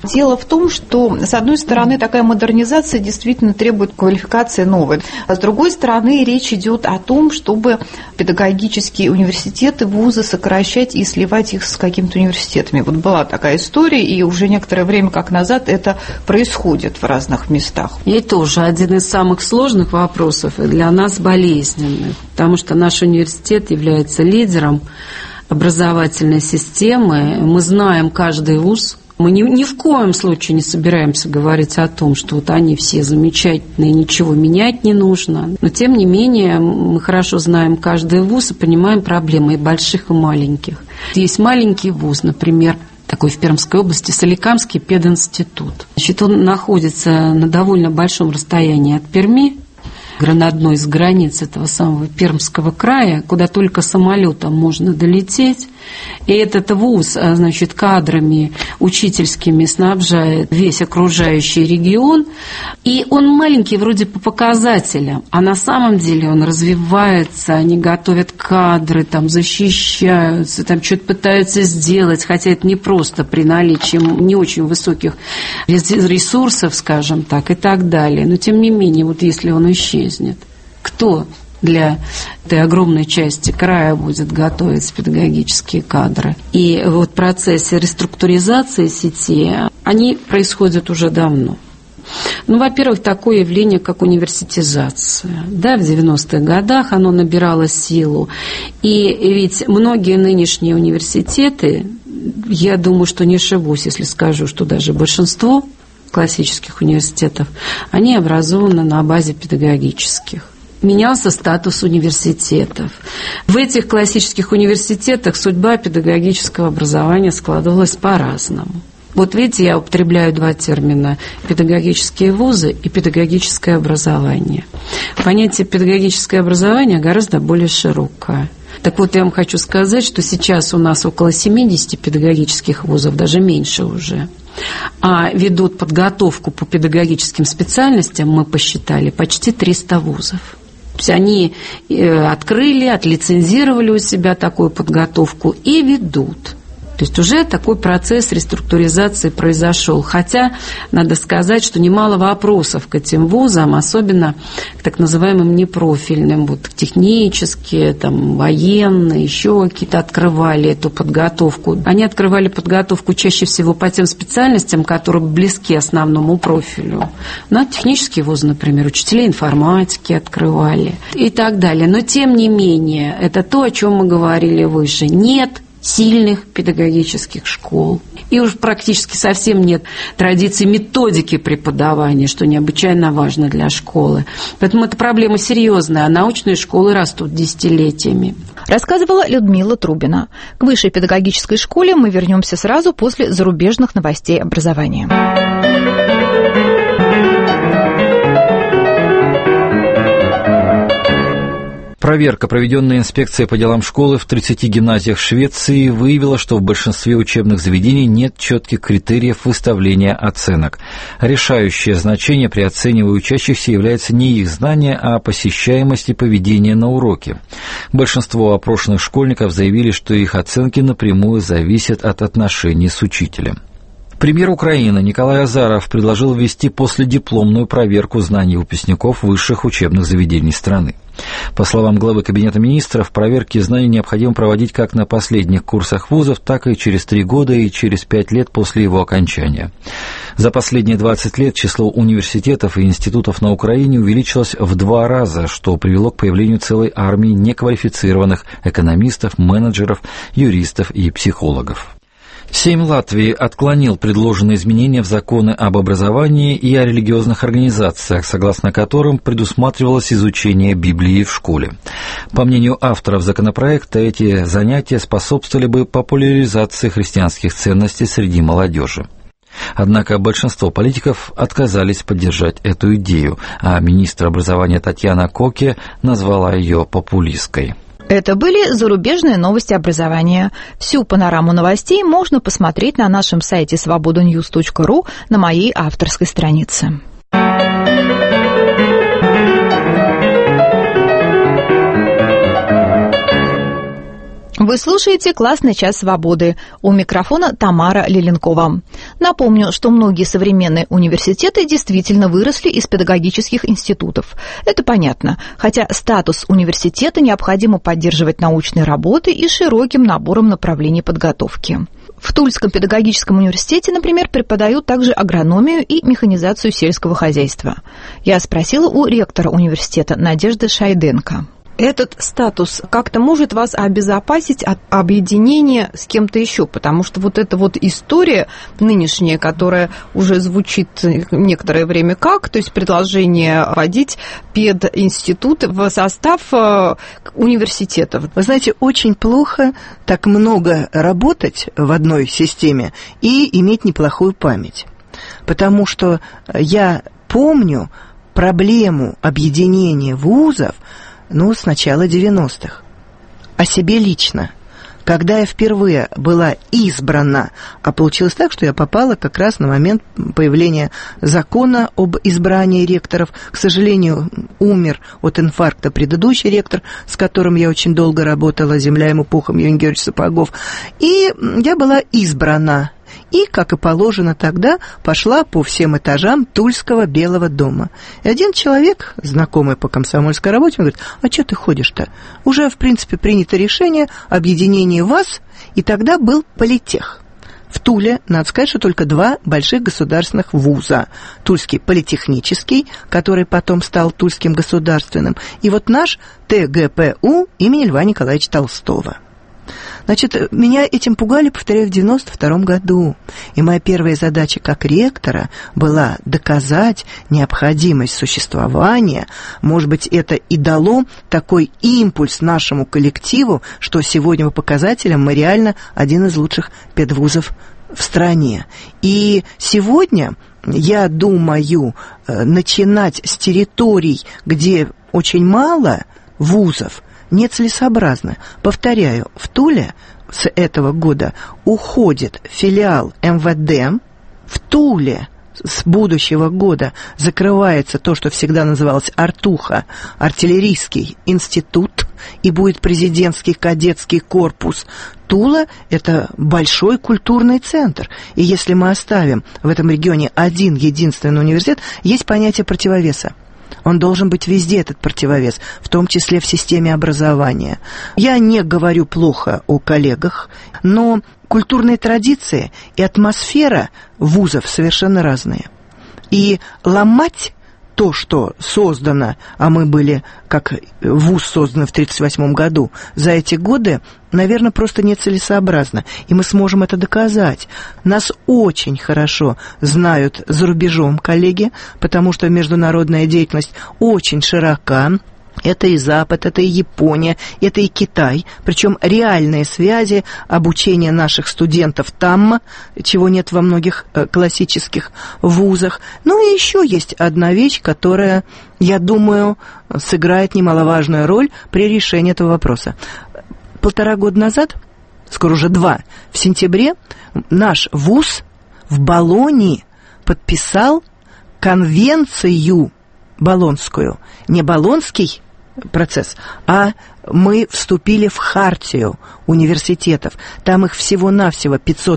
Дело в том, что, с одной стороны, такая модернизация действительно требует квалификации новой. А с другой стороны, речь идет о том, чтобы педагогические университеты, вузы сокращать и сливать их с какими-то университетами. Вот была такая история, и уже некоторое время как назад это происходит в разных местах. И тоже один из самых сложных вопросов и для нас болезненных, потому что наш университет является лидером образовательной системы. Мы знаем каждый вуз. Мы ни в коем случае не собираемся говорить о том, что вот они все замечательные, ничего менять не нужно. Но, тем не менее, мы хорошо знаем каждый вуз и понимаем проблемы и больших, и маленьких. Есть маленький вуз, например, такой в Пермской области, Соликамский пединститут. Значит, он находится на довольно большом расстоянии от Перми, на одной из границ этого самого Пермского края, куда только самолетом можно долететь. И этот вуз, значит, кадрами учительскими снабжает весь окружающий регион. И он маленький вроде по показателям, а на самом деле он развивается, они готовят кадры, там, защищаются, там что-то пытаются сделать, хотя это не просто при наличии не очень высоких ресурсов, скажем так, и так далее. Но тем не менее, вот если он исчезнет, кто для этой огромной части края будет готовить педагогические кадры? И вот процессы реструктуризации сети, они происходят уже давно. Ну, во-первых, такое явление, как университизация. Да, в 90-х годах оно набирало силу. И ведь многие нынешние университеты, я думаю, что не ошибусь, если скажу, что даже большинство классических университетов, они образованы на базе педагогических. Менялся статус университетов. В этих классических университетах судьба педагогического образования складывалась по-разному. Вот видите, я употребляю два термина – педагогические вузы и педагогическое образование. Понятие педагогическое образование гораздо более широкое. Так вот, я вам хочу сказать, что сейчас у нас около 70 педагогических вузов, даже меньше уже, а ведут подготовку по педагогическим специальностям, мы посчитали, почти 300 вузов. То есть они открыли, отлицензировали у себя такую подготовку и ведут. То есть уже такой процесс реструктуризации произошел. Хотя, надо сказать, что немало вопросов к этим вузам, особенно к так называемым непрофильным, вот технические, там, военные, еще какие-то открывали эту подготовку. Они открывали подготовку чаще всего по тем специальностям, которые близки основному профилю. На технические вузы, например, учителей информатики открывали и так далее. Но, тем не менее, это то, о чем мы говорили выше. Нет сильных педагогических школ. И уж практически совсем нет традиции методики преподавания, что необычайно важно для школы. Поэтому эта проблема серьезная, а научные школы растут десятилетиями. Рассказывала Людмила Трубина. К высшей педагогической школе мы вернемся сразу после зарубежных новостей образования. Проверка, проведенная инспекцией по делам школы в 30 гимназиях Швеции, выявила, что в большинстве учебных заведений нет четких критериев выставления оценок. Решающее значение при оценивании учащихся является не их знание, а посещаемость и поведение на уроке. Большинство опрошенных школьников заявили, что их оценки напрямую зависят от отношений с учителем. Премьер Украины Николай Азаров предложил ввести последипломную проверку знаний выпускников высших учебных заведений страны. По словам главы Кабинета министров, проверки знаний необходимо проводить как на последних курсах вузов, так и через 3 года и через 5 лет после его окончания. За последние 20 лет число университетов и институтов на Украине увеличилось в 2 раза, что привело к появлению целой армии неквалифицированных экономистов, менеджеров, юристов и психологов. Сейм Латвии отклонил предложенные изменения в законы об образовании и о религиозных организациях, согласно которым предусматривалось изучение Библии в школе. По мнению авторов законопроекта, эти занятия способствовали бы популяризации христианских ценностей среди молодежи. Однако большинство политиков отказались поддержать эту идею, а министр образования Татьяна Коке назвала ее популистской. Это были зарубежные новости образования. Всю панораму новостей можно посмотреть на нашем сайте svobodanews.ru на моей авторской странице. Вы слушаете «Классный час свободы». У микрофона Тамара Леленкова. Напомню, что многие современные университеты действительно выросли из педагогических институтов. Это понятно, хотя статус университета необходимо поддерживать научной работой и широким набором направлений подготовки. В Тульском педагогическом университете, например, преподают также агрономию и механизацию сельского хозяйства. Я спросила у ректора университета Надежды Шайденко. Этот статус как-то может вас обезопасить от объединения с кем-то еще, потому что вот эта вот история нынешняя, которая уже звучит некоторое время то есть предложение вводить пединституты в состав университетов. Вы знаете, очень плохо так много работать в одной системе и иметь неплохую память, потому что я помню проблему объединения вузов с начала 90-х. О себе лично. Когда я впервые была избрана, а получилось так, что я попала как раз на момент появления закона об избрании ректоров. К сожалению, умер от инфаркта предыдущий ректор, с которым я очень долго работала, земля ему пухом, Евгений Георгиевич Сапогов. И я была избрана. И, как и положено тогда, пошла по всем этажам Тульского Белого дома. И один человек, знакомый по комсомольской работе, говорит: а что ты ходишь-то? Уже, в принципе, принято решение об объединении вас, и тогда был политех. В Туле, надо сказать, что только 2 больших государственных вуза. Тульский политехнический, который потом стал Тульским государственным, и вот наш ТГПУ имени Льва Николаевича Толстого. Значит, меня этим пугали, повторяю, в 92 году. И моя первая задача как ректора была доказать необходимость существования. Может быть, это и дало такой импульс нашему коллективу, что сегодня по показателям мы реально один из лучших педвузов в стране. И сегодня, я думаю, начинать с территорий, где очень мало вузов, нецелесообразно. Повторяю, в Туле с этого года уходит филиал МВД, в Туле с будущего года закрывается то, что всегда называлось Артуха, артиллерийский институт, и будет президентский кадетский корпус. Тула – это большой культурный центр. И если мы оставим в этом регионе один единственный университет, есть понятие противовеса. Он должен быть везде, этот противовес, в том числе в системе образования. Я не говорю плохо о коллегах, но культурные традиции и атмосфера вузов совершенно разные. И ломать то, что создано, а мы были, как вуз создан в 1938 году, за эти годы, наверное, просто нецелесообразно. И мы сможем это доказать. Нас очень хорошо знают за рубежом коллеги, потому что международная деятельность очень широка. Это и Запад, это и Япония, это и Китай. Причем реальные связи, обучение наших студентов там, чего нет во многих классических вузах. Ну и еще есть одна вещь, которая, я думаю, сыграет немаловажную роль при решении этого вопроса. 1,5 года назад, скоро уже 2, в сентябре, наш вуз в Болонии подписал конвенцию Болонскую. Не Болонский процесс, а мы вступили в хартию университетов. Там их всего-навсего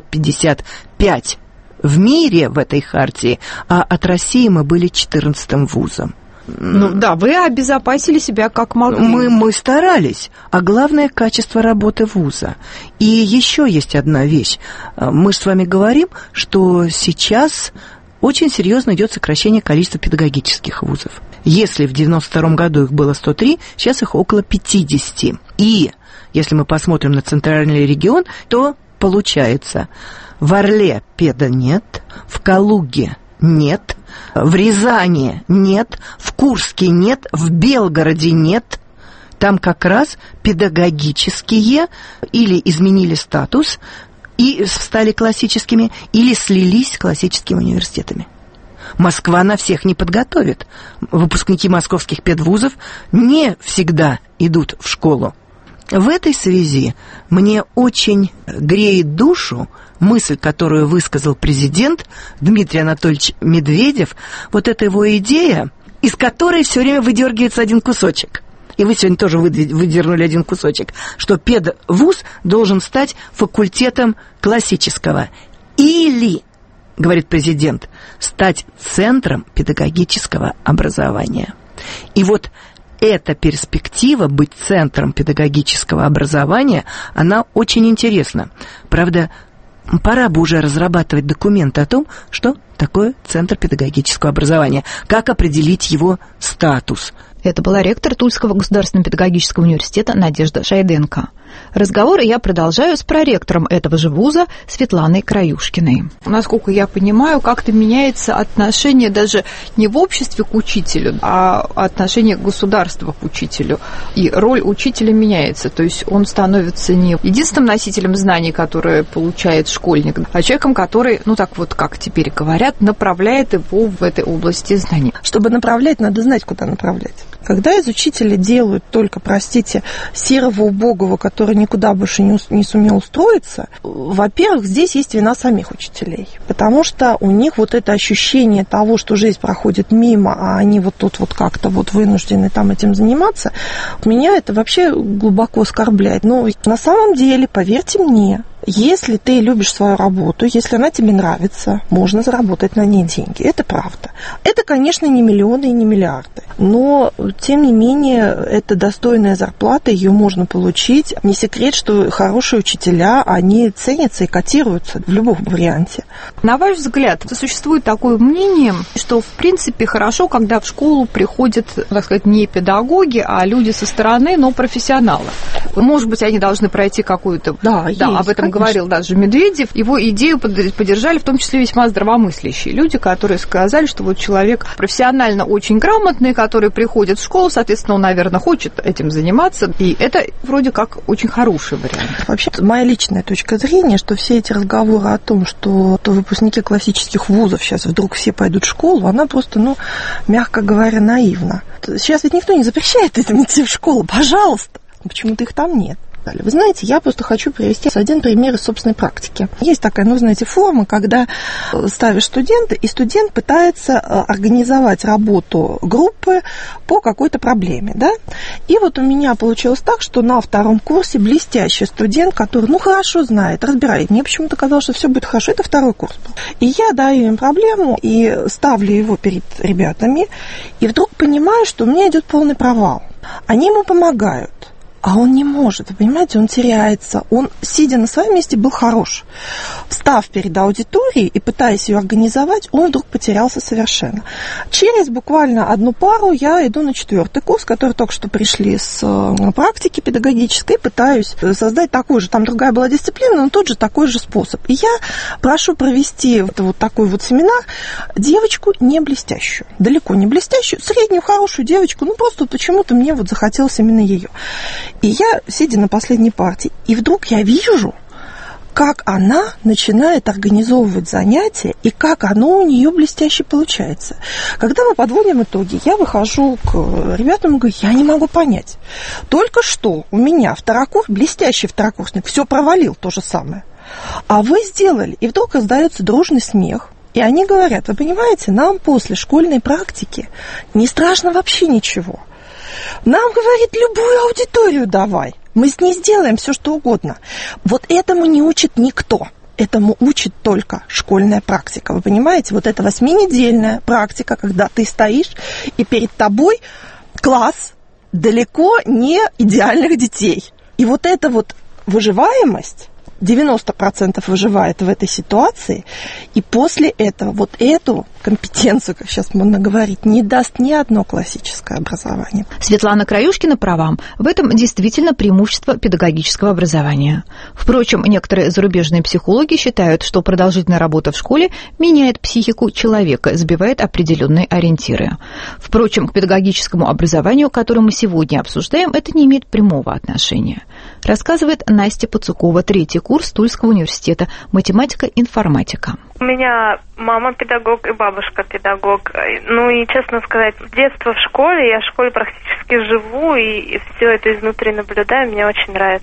555 в мире в этой хартии, а от России мы были 14-м вузом. Ну да, вы обезопасили себя как могли. Мы старались, а главное — качество работы вуза. И еще есть одна вещь. Мы с вами говорим, что сейчас очень серьезно идет сокращение количества педагогических вузов. Если в 92 году их было 103, сейчас их около 50. И если мы посмотрим на центральный регион, то получается, в Орле педа нет, в Калуге нет, в Рязани нет, в Курске нет, в Белгороде нет. Там как раз педагогические или изменили статус и стали классическими, или слились с классическими университетами. Москва на всех не подготовит. Выпускники московских педвузов не всегда идут в школу. В этой связи мне очень греет душу мысль, которую высказал президент Дмитрий Анатольевич Медведев, вот эта его идея, из которой все время выдергивается один кусочек. и вы сегодня тоже выдернули один кусочек, что педвуз должен стать факультетом классического. Или, говорит президент, стать центром педагогического образования. И вот эта перспектива быть центром педагогического образования, она очень интересна. Правда, пора бы уже разрабатывать документы о том, что такое Центр педагогического образования, как определить его статус. Это была ректор Тульского государственного педагогического университета Надежда Шайденко. Разговор я продолжаю с проректором этого же вуза Светланой Краюшкиной. Насколько я понимаю, как-то меняется отношение даже не в обществе к учителю, а отношение государства к учителю. И роль учителя меняется. То есть он становится не единственным носителем знаний, которые получает школьник, а человеком, который, ну так вот, как теперь говорят, направляет его в этой области знаний. Чтобы направлять, надо знать, куда направлять. Когда из учителя делают только, простите, серого убогого, который никуда больше не сумел устроиться, во-первых, здесь есть вина самих учителей, потому что у них вот это ощущение того, что жизнь проходит мимо, а они вот тут вот как-то вот вынуждены там этим заниматься, меня это вообще глубоко оскорбляет. Но на самом деле, поверьте мне, если ты любишь свою работу, если она тебе нравится, можно заработать на ней деньги. Это правда. Это, конечно, не миллионы и не миллиарды. Но, тем не менее, это достойная зарплата, ее можно получить. Не секрет, что хорошие учителя, они ценятся и котируются в любом варианте. На ваш взгляд, существует такое мнение, что, в принципе, хорошо, когда в школу приходят, так сказать, не педагоги, а люди со стороны, но профессионалы. Может быть, они должны пройти какую-то... Да, об этом говорил даже Медведев. Его идею поддержали в том числе весьма здравомыслящие люди, которые сказали, что вот человек профессионально очень грамотный, который приходит в школу, соответственно, он, наверное, хочет этим заниматься, и это вроде как очень хороший вариант. Вообще, моя личная точка зрения, что все эти разговоры о том, что выпускники классических вузов сейчас вдруг все пойдут в школу, она просто, мягко говоря, наивна. Сейчас ведь никто не запрещает этим идти в школу, пожалуйста, почему-то их там нет. Вы знаете, я просто хочу привести один пример из собственной практики. Есть такая, форма, когда ставишь студента, и студент пытается организовать работу группы по какой-то проблеме, да? И вот у меня получилось так, что на втором курсе блестящий студент, который, хорошо знает, разбирает. Мне почему-то казалось, что все будет хорошо. Это второй курс был. И я даю им проблему и ставлю его перед ребятами, и вдруг понимаю, что у меня идет полный провал. Они ему помогают. А он не может, вы понимаете, он теряется. Он, сидя на своем месте, был хорош. Встав перед аудиторией и пытаясь ее организовать, он вдруг потерялся совершенно. Через буквально одну пару я иду на 4-й курс, который только что пришли с практики педагогической, и пытаюсь создать такой же, там другая была дисциплина, но тот же такой же способ. И я прошу провести вот такой вот семинар девочку не блестящую, далеко не блестящую, среднюю хорошую девочку, просто почему-то мне вот захотелось именно ее. И я, сидя на последней партии, и вдруг я вижу, как она начинает организовывать занятия, и как оно у нее блестяще получается. Когда мы подводим итоги, я выхожу к ребятам и говорю, я не могу понять. Только что у меня блестящий второкурсник все провалил, то же самое. А вы сделали, и вдруг раздается дружный смех. И они говорят, вы понимаете, нам после школьной практики не страшно вообще ничего. Нам, говорит, любую аудиторию давай. Мы с ней сделаем все, что угодно. Вот этому не учит никто. Этому учит только школьная практика. Вы понимаете, вот это 8-недельная практика, когда ты стоишь, и перед тобой класс далеко не идеальных детей. И вот эта вот выживаемость... 90% выживает в этой ситуации, и после этого вот эту компетенцию, как сейчас модно говорить, не даст ни одно классическое образование. Светлана Краюшкина права. В этом действительно преимущество педагогического образования. Впрочем, некоторые зарубежные психологи считают, что продолжительная работа в школе меняет психику человека, сбивает определенные ориентиры. Впрочем, к педагогическому образованию, которое мы сегодня обсуждаем, это не имеет прямого отношения. Рассказывает Настя Пацукова, 3-й курс Тульского университета, математика-информатика. У меня мама педагог и бабушка педагог. И, честно сказать, детство в школе, я в школе практически живу, и все это изнутри наблюдаю, мне очень нравится.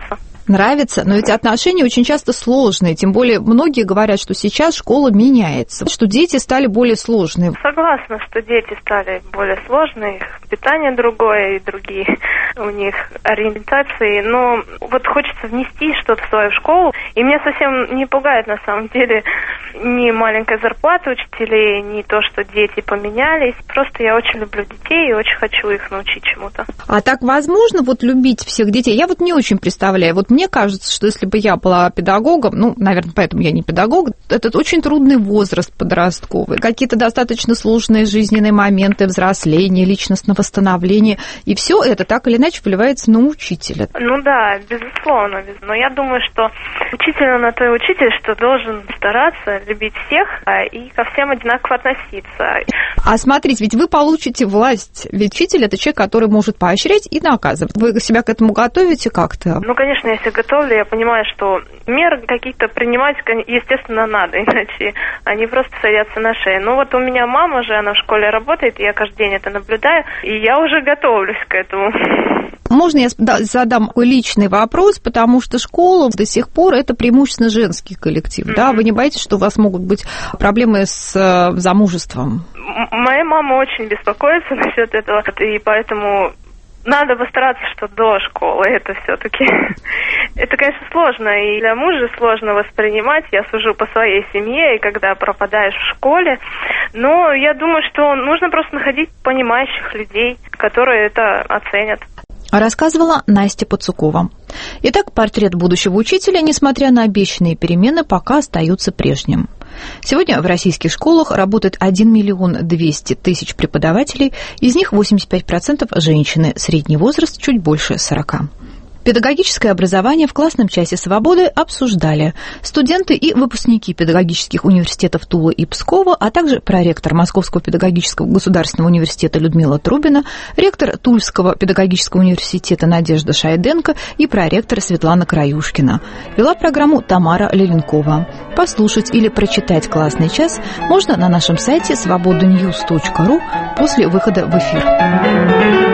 нравится, но ведь отношения очень часто сложные, тем более многие говорят, что сейчас школа меняется, что дети стали более сложные. Согласна, что дети стали более сложные, их питание другое и другие у них ориентации, но вот хочется внести что-то в свою школу, и меня совсем не пугает на самом деле ни маленькая зарплата учителей, ни то, что дети поменялись, просто я очень люблю детей и очень хочу их научить чему-то. А так возможно вот любить всех детей? Я вот не очень представляю, вот мне кажется, что если бы я была педагогом, ну, наверное, поэтому я не педагог, это очень трудный возраст подростковый, какие-то достаточно сложные жизненные моменты взросления, личностного становления, и все это так или иначе вливается на учителя. Ну да, безусловно, но я думаю, что учитель, он на то и учитель, что должен стараться любить всех и ко всем одинаково относиться. А смотрите, ведь вы получите власть, ведь учитель – это человек, который может поощрять и наказывать. Вы себя к этому готовите как-то? Ну, конечно, я себя готовлю, я понимаю, что меры какие-то принимать, естественно, надо, иначе они просто садятся на шею. Ну, вот у меня мама уже, она в школе работает, и я каждый день это наблюдаю, и я уже готовлюсь к этому. Можно я задам такой личный вопрос, потому что школа до сих пор это преимущественно женский коллектив, да? Вы не боитесь, что у вас могут быть проблемы с замужеством? Моя мама очень беспокоится насчет этого, и поэтому надо постараться, что до школы это все-таки. Это, конечно, сложно, и для мужа сложно воспринимать. Я сужу по своей семье, и когда пропадаешь в школе. Но я думаю, что нужно просто находить понимающих людей, которые это оценят. Рассказывала Настя Пацукова. Итак, портрет будущего учителя, несмотря на обещанные перемены, пока остается прежним. Сегодня в российских школах работает 1 200 000 преподавателей, из них 85% женщины, средний возраст чуть больше 40. Педагогическое образование в классном часе свободы обсуждали студенты и выпускники педагогических университетов Тулы и Пскова, а также проректор Московского педагогического государственного университета Людмила Трубина, ректор Тульского педагогического университета Надежда Шайденко и проректор Светлана Краюшкина. Вела программу Тамара Леленкова. Послушать или прочитать классный час можно на нашем сайте svobodanews.ru после выхода в эфир.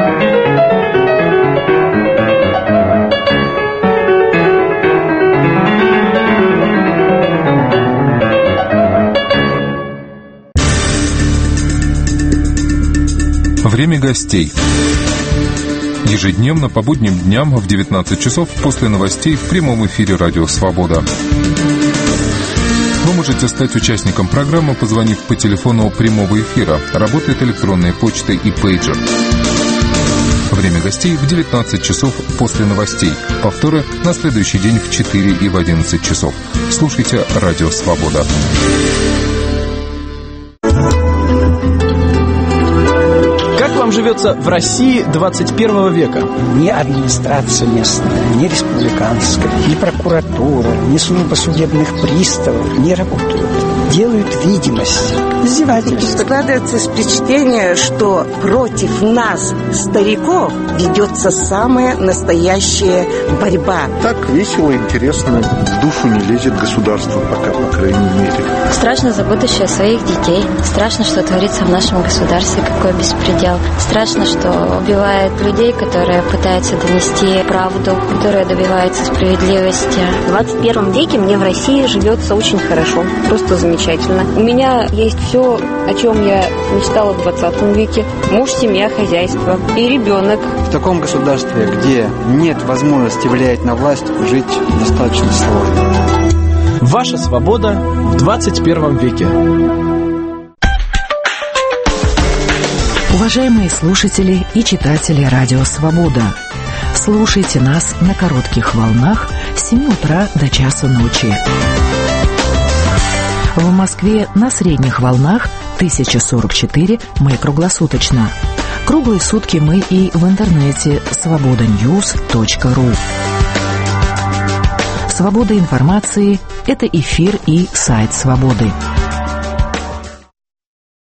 Время гостей. Ежедневно по будним дням в 19 часов после новостей в прямом эфире «Радио Свобода». Вы можете стать участником программы, позвонив по телефону прямого эфира. Работает электронная почта и пейджер. Время гостей в 19 часов после новостей. Повторы на следующий день в 4 и в 11 часов. Слушайте «Радио Свобода». Вам живется в России 21 века? Ни администрация местная, ни республиканская, ни прокуратура, ни служба судебных приставов не работают. Делают видимость. Издевательство. Складывается впечатление, что против нас, стариков, ведется самая настоящая борьба. Так весело, интересно, в душу не лезет государство пока, по крайней мере. Страшно за будущее своих детей. Страшно, что творится в нашем государстве, какой беспредел. Страшно, что убивают людей, которые пытаются донести правду, которые добиваются справедливости. В 21 веке мне в России живется очень хорошо, просто замечательно. У меня есть все, о чем я мечтала в 20 веке. Муж, семья, хозяйство и ребенок. В таком государстве, где нет возможности влиять на власть, жить достаточно сложно. Ваша свобода в 21 веке. Уважаемые слушатели и читатели «Радио Свобода», слушайте нас на коротких волнах с 7 утра до часу ночи. В Москве на средних волнах 1044 мы круглосуточно. Круглые сутки мы и в интернете svobodanews.ru. Свобода информации – это эфир и сайт «Свободы».